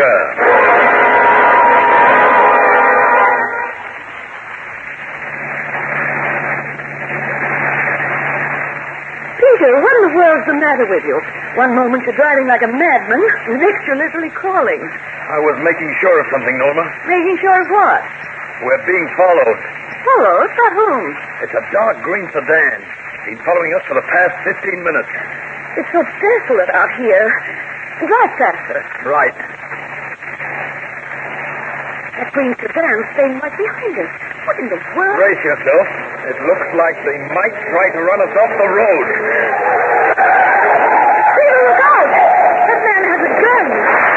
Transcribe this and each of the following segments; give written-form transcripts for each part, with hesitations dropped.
Peter, what in the world's the matter with you? One moment you're driving like a madman, the next you're literally crawling. I was making sure of something, Norma. Making sure of what? We're being followed. Followed? By whom? It's a dark green sedan. Been following us for the past 15 minutes. It's so desolate out here. Drive faster. Right. That green sedan's staying right behind us. What in the world? Brace yourself. It looks like they might try to run us off the road. Peter, look out! That man has a gun.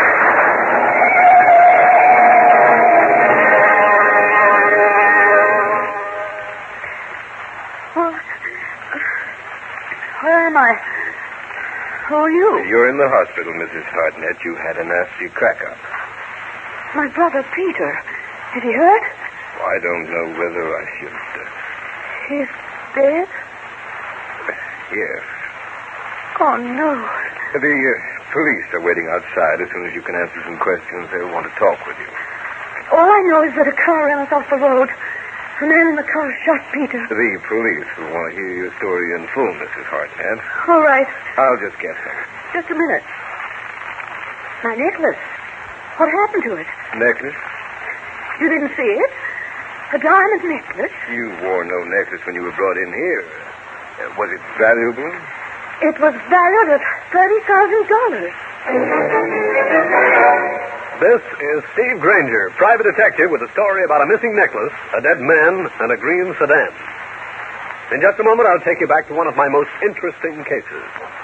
Where am I? Who are you? You're in the hospital, Mrs. Hartnett. You had a nasty crack-up. My brother Peter. Is he hurt? I don't know whether I should... He's dead? Yes. Oh, no. The police are waiting outside. As soon as you can answer some questions, they'll want to talk with you. All I know is that a car ran us off the road. The man in the car shot Peter. The police will want to hear your story in full, Mrs. Hartnett. All right. I'll just get them. Just a minute. My necklace. What happened to it? Necklace? You didn't see it? A diamond necklace? You wore no necklace when you were brought in here. Was it valuable? It was valued at $30,000. This is Steve Granger, private detective with a story about a missing necklace, a dead man, and a green sedan. In just a moment, I'll take you back to one of my most interesting cases.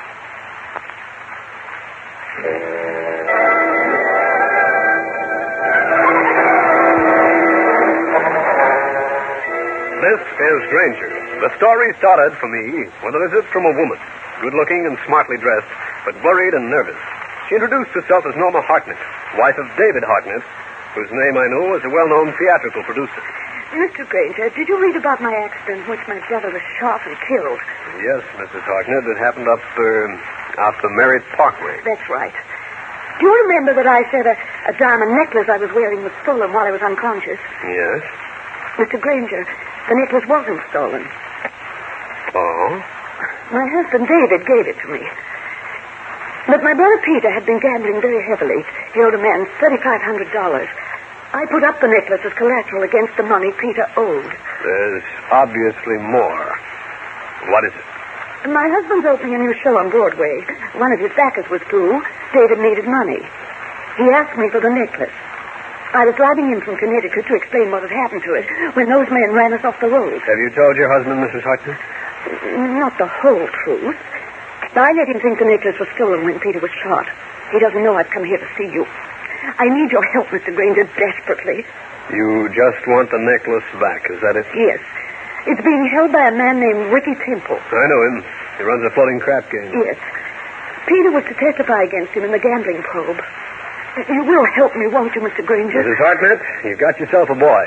This is Granger. The story started for me with a visit from a woman, good-looking and smartly dressed, but worried and nervous. She introduced herself as Norma Hartnett, wife of David Hartnett, whose name I know as a well-known theatrical producer. Mr. Granger, did you read about my accident in which my brother was shot and killed? Yes, Mrs. Hartnett. It happened up the Merritt Parkway. That's right. Do you remember that I said a diamond necklace I was wearing was stolen while I was unconscious? Yes. Mr. Granger, the necklace wasn't stolen. Oh? My husband David gave it to me. But my brother Peter had been gambling very heavily. He owed a man $3,500. I put up the necklace as collateral against the money Peter owed. There's obviously more. What is it? My husband's opening a new show on Broadway. One of his backers was through. David needed money. He asked me for the necklace. I was driving in from Connecticut to explain what had happened to it when those men ran us off the road. Have you told your husband, Mrs. Hartnett? Not the whole truth. I let him think the necklace was stolen when Peter was shot. He doesn't know I've come here to see you. I need your help, Mr. Granger, desperately. You just want the necklace back, is that it? Yes. It's being held by a man named Ricky Temple. I know him. He runs a floating crap game. Yes. Peter was to testify against him in the gambling probe. You will help me, won't you, Mr. Granger? Mrs. Hartnett, you've got yourself a boy.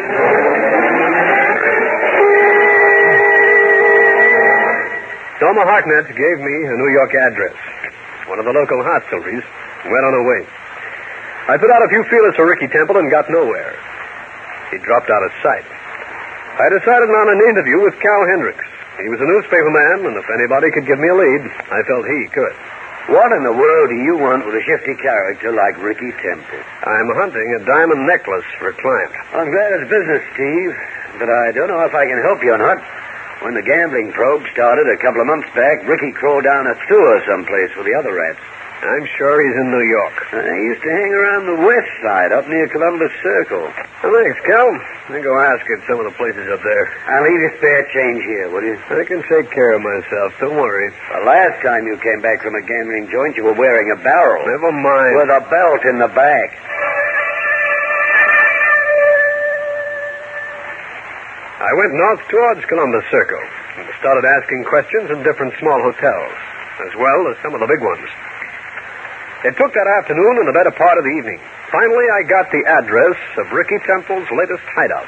Norma Hartnett gave me a New York address, one of the local hostelries, and went on her way. I put out a few feelers for Ricky Temple and got nowhere. He dropped out of sight. I decided on an interview with Cal Hendricks. He was a newspaper man, and if anybody could give me a lead, I felt he could. What in the world do you want with a shifty character like Ricky Temple? I'm hunting a diamond necklace for a client. I'm glad it's business, Steve, but I don't know if I can help you or not. When the gambling probe started a couple of months back, Ricky crawled down a sewer someplace with the other rats. I'm sure he's in New York. He used to hang around the west side, up near Columbus Circle. Well, thanks, Cal. I'll go ask at some of the places up there. I'll leave you spare change here, will you? I can take care of myself. Don't worry. The last time you came back from a gambling joint, you were wearing a barrel. Never mind. With a belt in the back. I went north towards Columbus Circle and started asking questions in different small hotels, as well as some of the big ones. It took that afternoon and the better part of the evening. Finally, I got the address of Ricky Temple's latest hideout.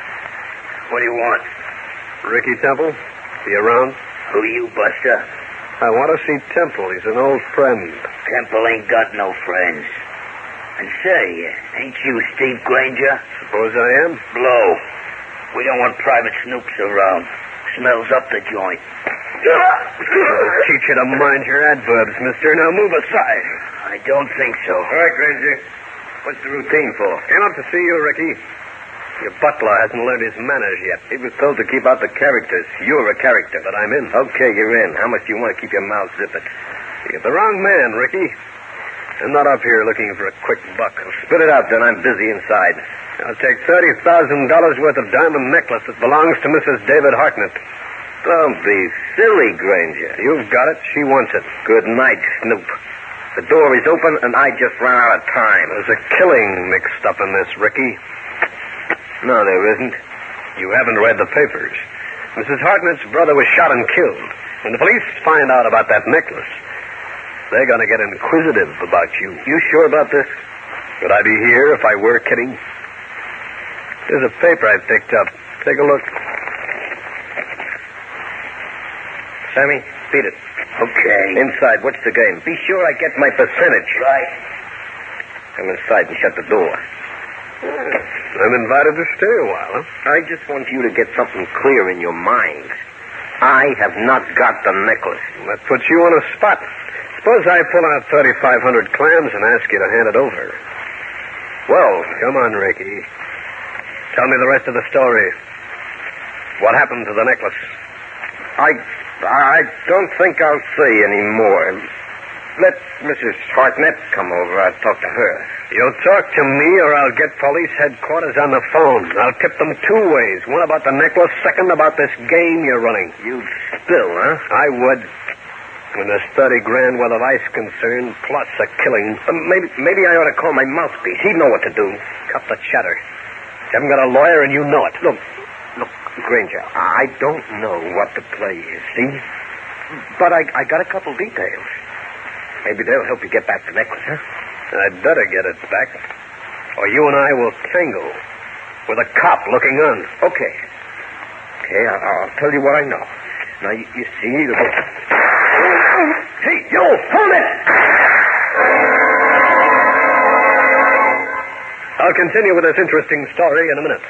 What do you want? Ricky Temple? He around? Who are you, Buster? I want to see Temple. He's an old friend. Temple ain't got no friends. And say, ain't you Steve Granger? Suppose I am? Blow. We don't want private snoops around. Smells up the joint. I'll teach you to mind your adverbs, mister. Now move aside. I don't think so. All right, Granger. What's the routine for? Came up to see you, Ricky. Your butler hasn't learned his manners yet. He was told to keep out the characters. You're a character. But I'm in. Okay, you're in. How much do you want to keep your mouth zipped? You get the wrong man, Ricky. I'm not up here looking for a quick buck. Spit it out, then. I'm busy inside. I'll take $30,000 worth of diamond necklace that belongs to Mrs. David Hartnett. Don't be silly, Granger. You've got it. She wants it. Good night, Snoop. The door is open, and I just ran out of time. There's a killing mixed up in this, Ricky. No, there isn't. You haven't read the papers. Mrs. Hartnett's brother was shot and killed. When the police find out about that necklace, they're going to get inquisitive about you. You sure about this? Would I be here if I were kidding? There's a paper I picked up. Take a look. Sammy, beat it. Okay. Inside, what's the game? Be sure I get my percentage. Right. Come inside and shut the door. I'm invited to stay a while, huh? I just want you to get something clear in your mind. I have not got the necklace. That puts you on a spot. Suppose I pull out 3,500 clams and ask you to hand it over. Well, Come on, Ricky. Tell me the rest of the story. What happened to the necklace? I don't think I'll say any more. Let Mrs. Hartnett come over. I'll talk to her. You'll talk to me or I'll get police headquarters on the phone. I'll tip them two ways. One about the necklace, second about this game you're running. You'd spill, huh? I would. When there's 30 grand worth of ice concerned, plus a killing. Maybe I ought to call my mouthpiece. He'd know what to do. Cut the chatter. You haven't got a lawyer and you know it. Look, Granger, I don't know what the play is, see? But I got a couple details. Maybe they'll help you get back the necklace, huh? I'd better get it back, or you and I will tangle with a cop looking on. Okay, I'll tell you what I know. Now, you see... Hey, you! Hold it! I'll continue with this interesting story in a minute.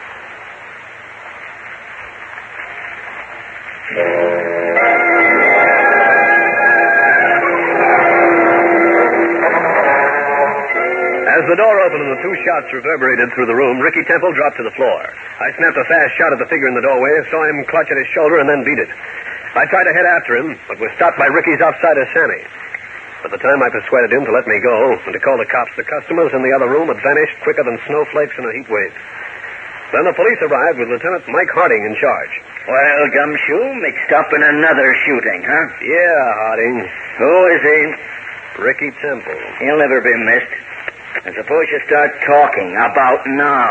As the door opened and the two shots reverberated through the room, Ricky Temple dropped to the floor. I snapped a fast shot at the figure in the doorway, saw him clutch at his shoulder, and then beat it. I tried to head after him, but was stopped by Ricky's outsider, Sammy. By the time I persuaded him to let me go and to call the cops, the customers in the other room had vanished quicker than snowflakes in a heat wave. Then the police arrived with Lieutenant Mike Harding in charge. Well, Gumshoe, mixed up in another shooting, huh? Yeah, Harding. Who is he? Ricky Temple. He'll never be missed. I suppose you start talking about now.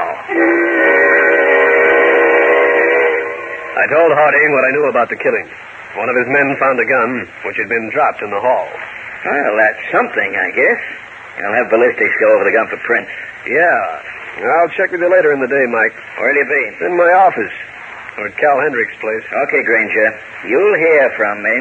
I told Harding what I knew about the killing. One of his men found a gun, which had been dropped in the hall. Well, that's something, I guess. I'll have ballistics go over the gun for prints. Yeah. I'll check with you later in the day, Mike. Where'll you be? In my office. Or at Cal Hendricks' place. Okay, Granger. You'll hear from me.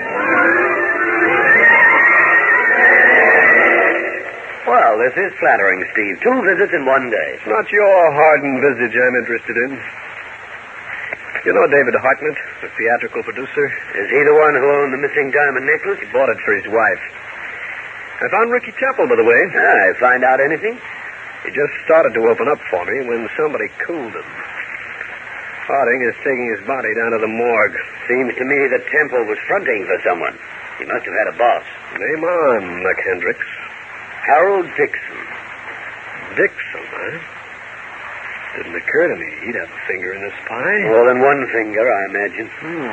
Well, this is flattering, Steve. 2 visits in one day. It's not your hardened visage I'm interested in. You know David Hartnett, the theatrical producer? Is he the one who owned the missing diamond necklace? He bought it for his wife. I found Ricky Temple, by the way. I find out anything? He just started to open up for me when somebody cooled him. Harding is taking his body down to the morgue. Seems to me that Temple was fronting for someone. He must have had a boss. Name on, Hendricks. Harold Dixon. Dixon, huh? Didn't occur to me he'd have a finger in this pie. More than one finger, I imagine.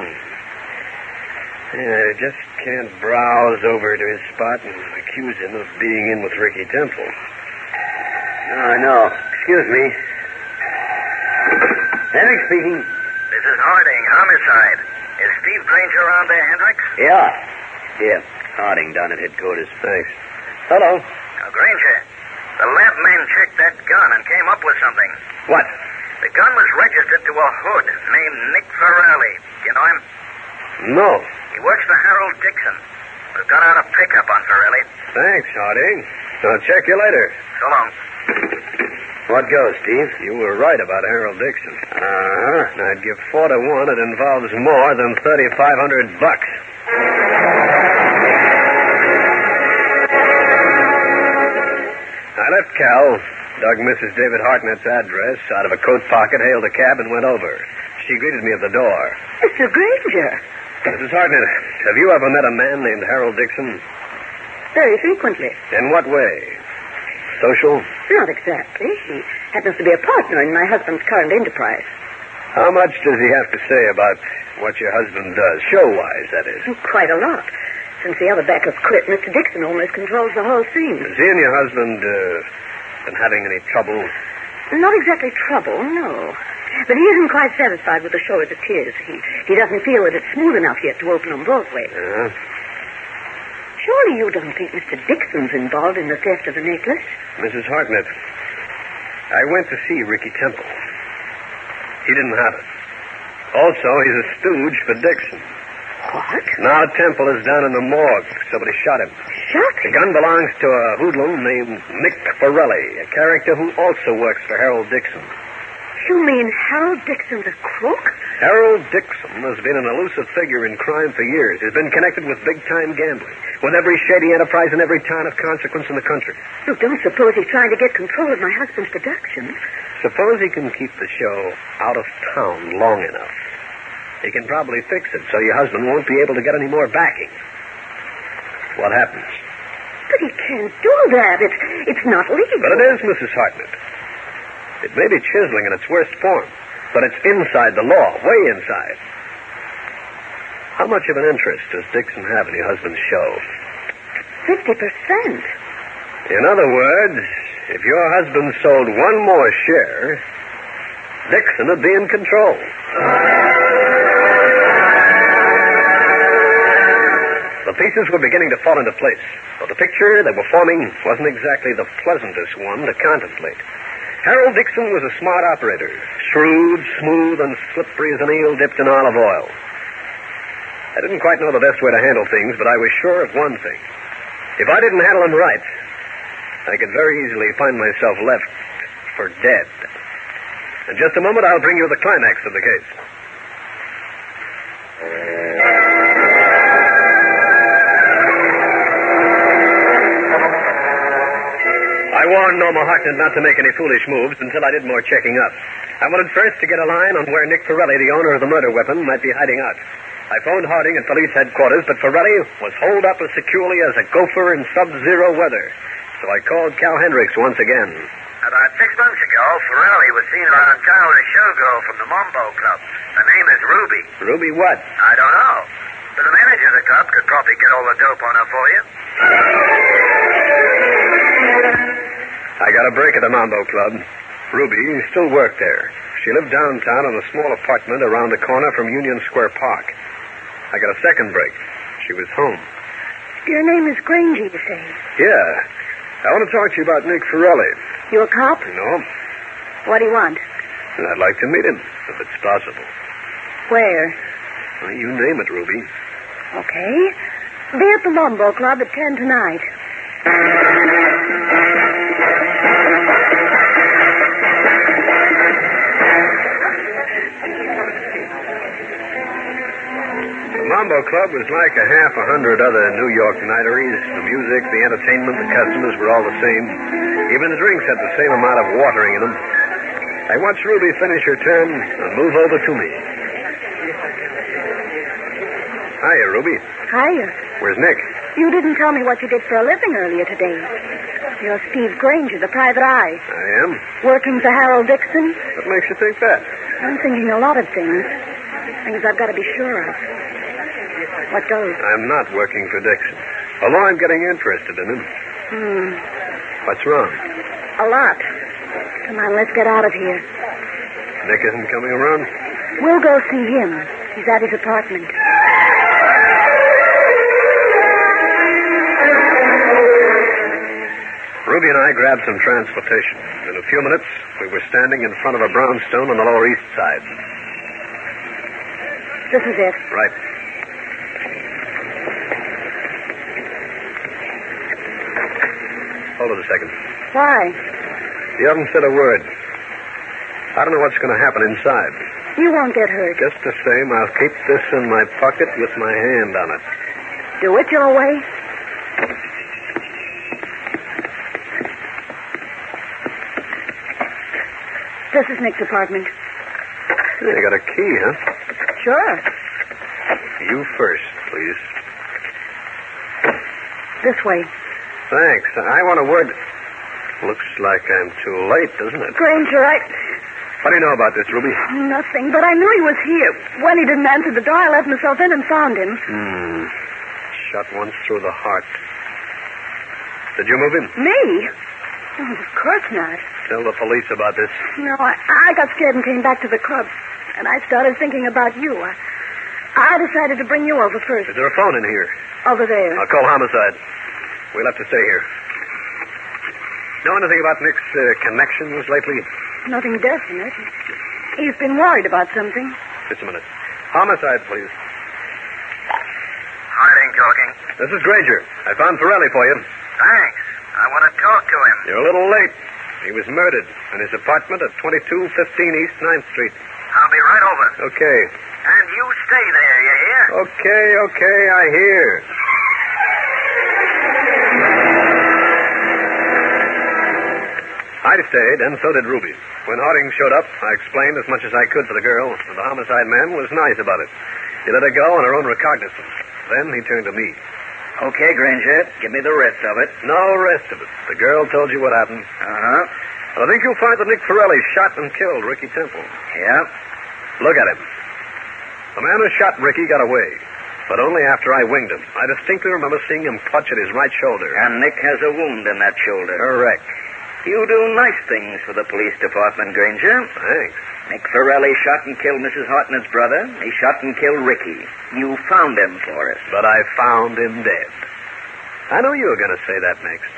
Yeah, I just can't browse over to his spot and accuse him of being in with Ricky Temple. I know. Excuse me. Hendricks speaking. This is Harding, homicide. Is Steve Granger around there, Hendricks? Yeah. Here. Harding down at headquarters. Thanks. Hello. Now, Granger, the lab man checked that gun and came up with something. What? The gun was registered to a hood named Nick Ferrelli. You know him? No. He works for Harold Dixon. We've got out a pickup on Pirelli. Thanks, Harding. I'll check you later. So long. What goes, Steve? You were right about Harold Dixon. Uh-huh. I'd give 4 to 1 it involves more than $3,500. I left Cal, dug Mrs. David Hartnett's address out of a coat pocket, hailed a cab, and went over. She greeted me at the door. Mr. Granger. Mrs. Hartnett, have you ever met a man named Harold Dixon? Very frequently. In what way? Social? Not exactly. He happens to be a partner in my husband's current enterprise. How much does he have to say about what your husband does? Show-wise, that is. Quite a lot. Since the other Backus quit, Mr. Dixon almost controls the whole thing. Has he and your husband been having any trouble? Not exactly trouble, no. But he isn't quite satisfied with the show as it is. He doesn't feel that it's smooth enough yet to open on Broadway. Surely you don't think Mr. Dixon's involved in the theft of the necklace? Mrs. Hartnett, I went to see Ricky Temple. He didn't have it. Also, he's a stooge for Dixon. What? Now Temple is down in the morgue. Somebody shot him. Shot The him? gun belongs to a hoodlum named Nick Pirelli, a character who also works for Harold Dixon. You mean Harold Dixon's a crook? Harold Dixon has been an elusive figure in crime for years. He's been connected with big-time gambling, with every shady enterprise in every town of consequence in the country. You don't suppose he's trying to get control of my husband's productions? Suppose he can keep the show out of town long enough. He can probably fix it so your husband won't be able to get any more backing. What happens? But he can't do that. It's not legal. But it is, Mrs. Hartnett. It may be chiseling in its worst form, but it's inside the law, way inside. How much of an interest does Dixon have in your husband's show? 50%. In other words, if your husband sold one more share, Dixon would be in control. The pieces were beginning to fall into place, but the picture they were forming wasn't exactly the pleasantest one to contemplate. Harold Dixon was a smart operator, shrewd, smooth, and slippery as an eel dipped in olive oil. I didn't quite know the best way to handle things, but I was sure of one thing. If I didn't handle him right, I could very easily find myself left for dead. In just a moment, I'll bring you the climax of the case. I warned Norma Hartnett not to make any foolish moves until I did more checking up. I wanted first to get a line on where Nick Pirelli, the owner of the murder weapon, might be hiding out. I phoned Harding at police headquarters, but Pirelli was holed up as securely as a gopher in sub-zero weather. So I called Cal Hendricks once again. About 6 months ago, Pirelli was seen around town with a showgirl from the Mambo Club. Her name is Ruby. Ruby what? I don't know. But the manager of the club could probably get all the dope on her for you. I got a break at the Mambo Club. Ruby still worked there. She lived downtown in a small apartment around the corner from Union Square Park. I got a second break. She was home. Your name is Granger, you say? Yeah. I want to talk to you about Nick Pirelli. You a cop? No? What do you want? I'd like to meet him, if it's possible. Where? Well, you name it, Ruby. Okay. Be at the Mambo Club at 10 tonight. The Mambo Club was like a half a hundred other New York nighteries. The music, the entertainment, the customers were all the same. Even the drinks had the same amount of watering in them. I watched Ruby finish her turn and move over to me. Hiya, Ruby. Hiya. Where's Nick? You didn't tell me what you did for a living earlier today. You're Steve Granger, the private eye. I am. Working for Harold Dixon? What makes you think that? I'm thinking a lot of things. Things I've got to be sure of. What goes? I'm not working for Dixon. Although I'm getting interested in him. What's wrong? A lot. Come on, let's get out of here. Nick isn't coming around? We'll go see him. He's at his apartment. Ruby and I grabbed some transportation. In a few minutes, we were standing in front of a brownstone on the Lower East Side. This is it. Right. Hold it a second. Why? You haven't said a word. I don't know what's going to happen inside. You won't get hurt. Just the same, I'll keep this in my pocket with my hand on it. Do it your way. This is Nick's apartment. You got a key, huh? Sure. You first, please. This way. Thanks. I want a word. Looks like I'm too late, doesn't it? Granger, What do you know about this, Ruby? Nothing, but I knew he was here. When he didn't answer the door, I let myself in and found him. Shot once through the heart. Did you move him? Me? Oh, of course not. Tell the police about this. No, I got scared and came back to the club. And I started thinking about you. I decided to bring you over first. Is there a phone in here? Over there. I'll call homicide. We'll have to stay here. Know anything about Nick's connections lately? Nothing definite. He's been worried about something. Just a minute. Homicide, please. Harding talking. This is Granger. I found Pirelli for you. Thanks. I want to talk to him. You're a little late. He was murdered in his apartment at 2215 East 9th Street. I'll be right over. Okay. And you stay there, you hear? Okay, I hear. I stayed, and so did Ruby. When Harding showed up, I explained as much as I could for the girl, and the homicide man was nice about it. He let her go on her own recognizance. Then he turned to me. Okay, Granger, give me the rest of it. No rest of it. The girl told you what happened. Uh-huh. I think you'll find that Nick Pirelli shot and killed Ricky Temple. Yeah? Look at him. The man who shot Ricky got away, but only after I winged him. I distinctly remember seeing him clutch at his right shoulder. And Nick has a wound in that shoulder. Correct. You do nice things for the police department, Granger. Thanks. Nick Pirelli shot and killed Mrs. Hartnett's brother. He shot and killed Ricky. You found him for us. But I found him dead. I knew you were going to say that next.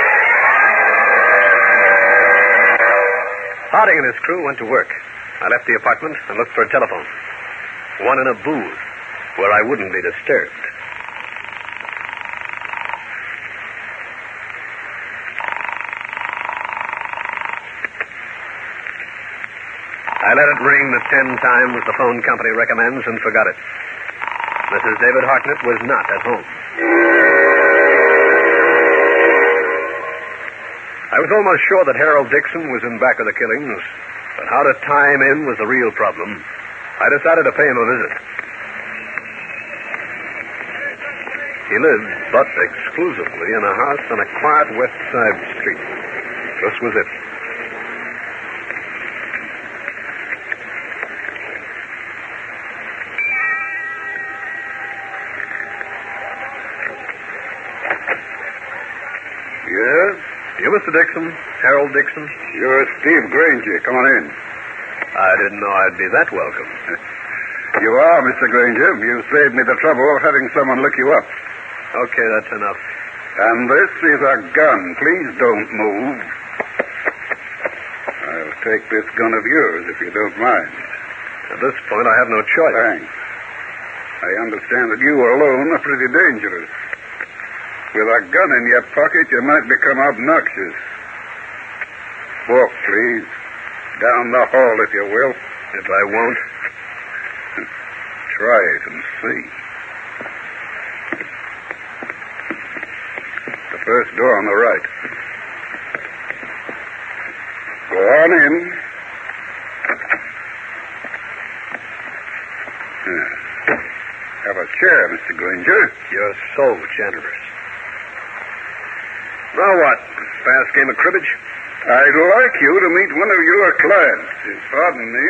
Harding and his crew went to work. I left the apartment and looked for a telephone. One in a booth where I wouldn't be disturbed. I let it ring the 10 times the phone company recommends and forgot it. Mrs. David Hartnett was not at home. I was almost sure that Harold Dixon was in back of the killings, but how to tie him in was the real problem. I decided to pay him a visit. He lived, but exclusively, in a house on a quiet west side street. This was it. Yes? You, Mr. Dixon? Harold Dixon? You're Steve Granger. Come on in. I didn't know I'd be that welcome. You are, Mr. Granger. You saved me the trouble of having someone look you up. Okay, that's enough. And this is a gun. Please don't move. I'll take this gun of yours, if you don't mind. At this point, I have no choice. Thanks. I understand that you alone are pretty dangerous. With a gun in your pocket, you might become obnoxious. Walk, please. Down the hall, if you will. If I won't. Try it and see. The first door on the right. Go on in. Have a chair, Mr. Granger. You're so generous. Now what? Fast game of cribbage? I'd like you to meet one of your clients. Pardon me.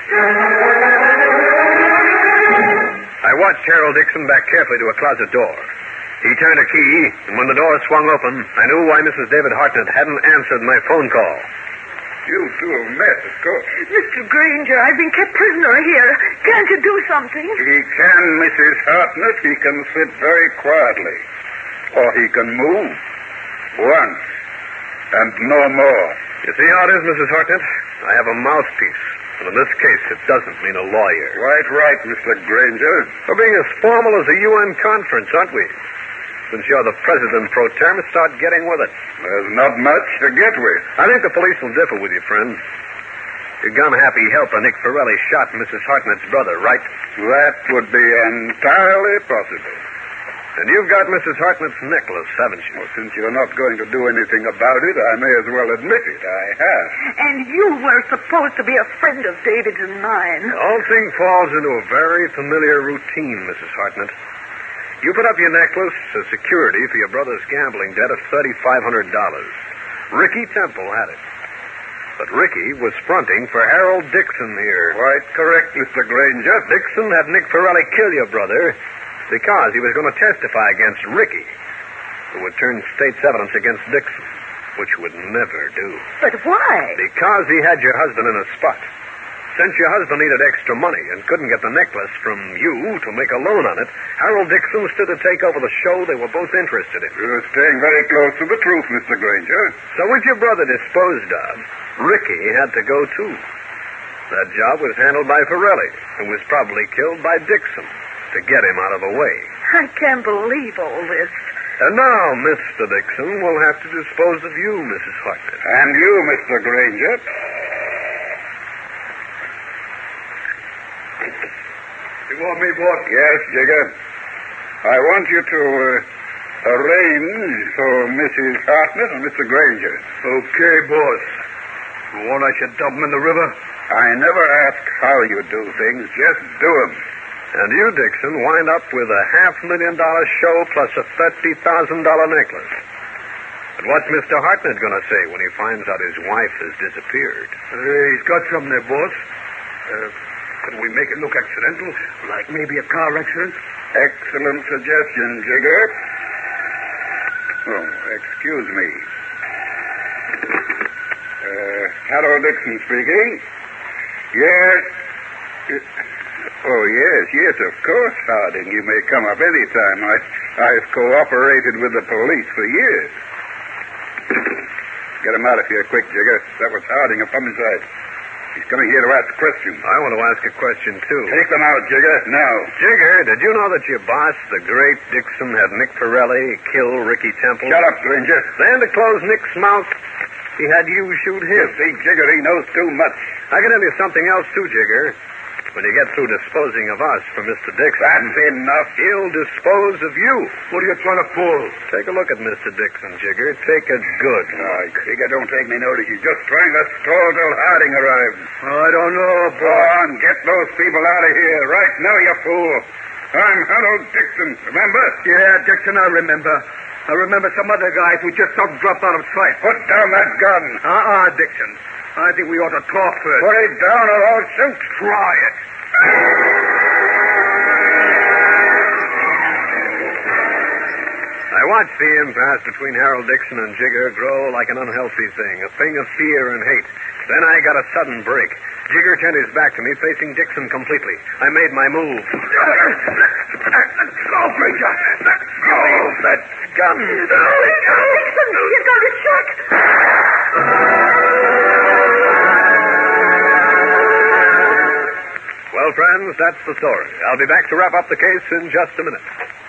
I watched Harold Dixon back carefully to a closet door. He turned a key, and when the door swung open, I knew why Mrs. David Hartnett hadn't answered my phone call. You two have met, of course. Mr. Granger, I've been kept prisoner here. Can't you do something? He can, Mrs. Hartnett. He can sit very quietly. Or he can move. Once. And no more. You see how it is, Mrs. Hartnett? I have a mouthpiece. And in this case, it doesn't mean a lawyer. Quite right, Mr. Granger. We're being as formal as a UN conference, aren't we? Since you're the president pro tem, start getting with it. There's not much to get with. I think the police will differ with you, friend. Your gun-happy helper, Nick Ferrelli, shot Mrs. Hartnett's brother, right? That would be entirely possible. And you've got Mrs. Hartnett's necklace, haven't you? Well, since you're not going to do anything about it, I may as well admit it. I have. And you were supposed to be a friend of David's and mine. The whole thing falls into a very familiar routine, Mrs. Hartnett. You put up your necklace as security for your brother's gambling debt of $3,500. Ricky Temple had it. But Ricky was fronting for Harold Dixon here. Quite correct, Mr. Granger. Dixon had Nick Ferrelli kill your brother because he was going to testify against Ricky, who would turn state's evidence against Dixon, which would never do. But why? Because he had your husband in a spot. Since your husband needed extra money and couldn't get the necklace from you to make a loan on it, Harold Dixon stood to take over the show they were both interested in. You're staying very close to the truth, Mr. Granger. So with your brother disposed of, Ricky had to go too. That job was handled by Ferrelli, who was probably killed by Dixon to get him out of the way. I can't believe all this. And now, Mr. Dixon will have to dispose of you, Mrs. Hartnett. And you, Mr. Granger. You want me, boss? Yes, Jigger. I want you to arrange for Mrs. Hartnett and Mr. Granger. Okay, boss. You want I should dump him in the river? I never ask how you do things. Just do them. And you, Dixon, wind up with a $500,000 show plus a $30,000 necklace. But what's Mr. Hartnett going to say when he finds out his wife has disappeared? He's got something there, boss. Can we make it look accidental? Like maybe a car accident? Excellent suggestion, Jigger. Oh, excuse me. Harold Dixon speaking. Yes. Oh, yes, of course, Harding. You may come up any time. I've cooperated with the police for years. Get him out of here quick, Jigger. That was Harding of homicide. He's coming here to ask questions. I want to ask a question, too. Take them out, Jigger, now. Jigger, did you know that your boss, the great Dixon, had Nick Ferrelli kill Ricky Temple? Shut up, Granger. Then to close Nick's mouth, he had you shoot him. You see, Jigger, he knows too much. I can tell you something else, too, Jigger. When you get through disposing of us for Mr. Dixon... That's enough. He'll dispose of you. What are you trying to pull? Take a look at Mr. Dixon, Jigger. Take a good look. Jigger, don't take me notice. He's just trying to stall till Harding arrives. I don't know, Go on, get those people out of here. Right now, you fool. I'm Harold Dixon, remember? Yeah, Dixon, I remember. I remember some other guys who just dropped out of sight. Put down that gun. Dixon. I think we ought to talk first. Put it down or I'll shoot. Try it. I watched the impasse between Harold Dixon and Jigger grow like an unhealthy thing, a thing of fear and hate. Then I got a sudden break. Jigger turned his back to me, facing Dixon completely. I made my move. Go, Granger. Go. That gun. Dixon, he's got his shot. Well, friends, that's the story. I'll be back to wrap up the case in just a minute.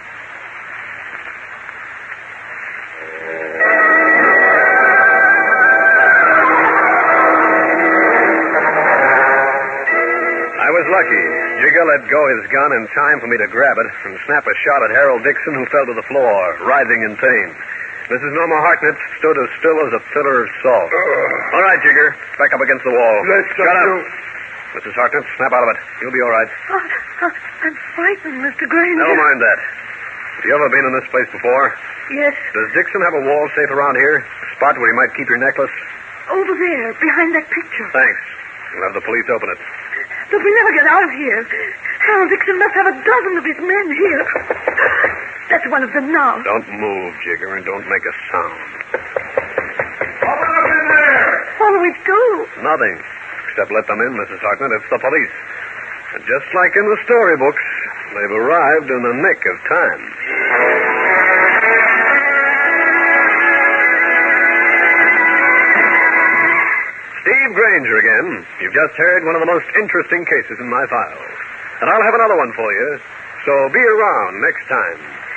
I was lucky. Jigger let go his gun in time for me to grab it and snap a shot at Harold Dixon, who fell to the floor, writhing in pain. Mrs. Norma Hartnett stood as still as a pillar of salt. All right, Jigger. Back up against the wall. Let's Shut up. Mrs. Hartnett, snap out of it. You'll be all right. I'm frightened, Mr. Granger. Never mind that. Have you ever been in this place before? Yes, Does Dixon have a wall safe around here? A spot where he might keep your necklace? over there, behind that picture. Thanks. We'll have the police open it. But we never get out of here. Harold Dixon must have a dozen of his men here. That's one of them now. Don't move, Jigger, and don't make a sound. Open up in there. What do we do? Nothing. Except let them in, Mrs. Hartnett. It's the police. And just like in the storybooks, they've arrived in the nick of time. Steve Granger again. You've just heard one of the most interesting cases in my files. And I'll have another one for you. So be around next time.